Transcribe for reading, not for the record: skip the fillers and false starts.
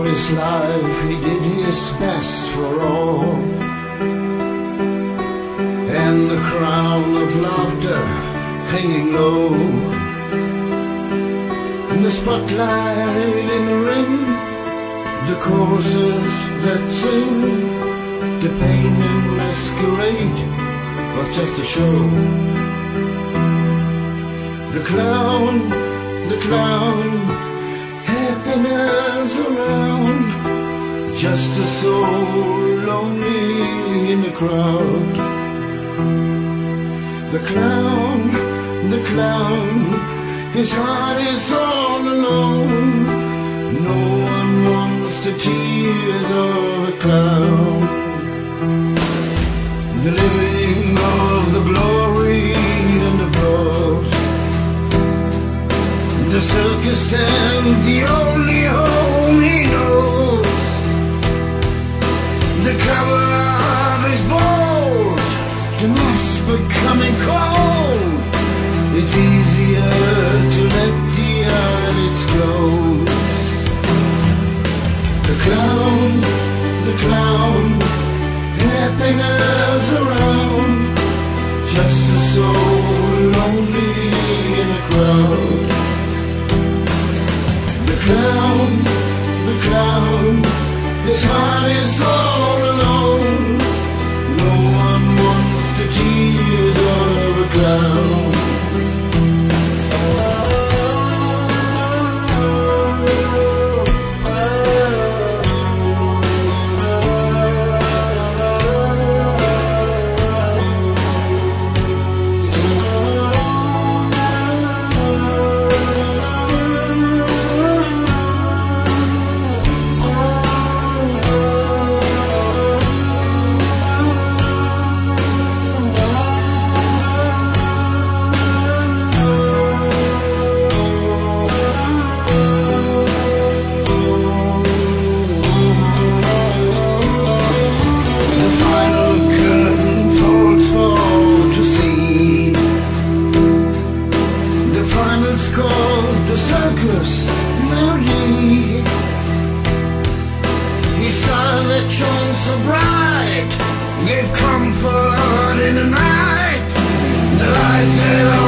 his life he did his best for all, and the crown of laughter hanging low, and the spotlight in the ring, the choruses that sing, the pain and masquerade was just a show. The clown, happiness around, just a soul lonely in the crowd. The clown, his heart is all alone. No one wants the tears of a clown. The living of the glory and applause, the circus tent, the only home he knows. The cover of his boat, the mask becoming cold. It's easier to let the eyelids close. The clown, happiness around, just a soul lonely in a crowd. The clown, his heart is all alone. No one wants the tears of a clown. Gave comfort in the night, the light that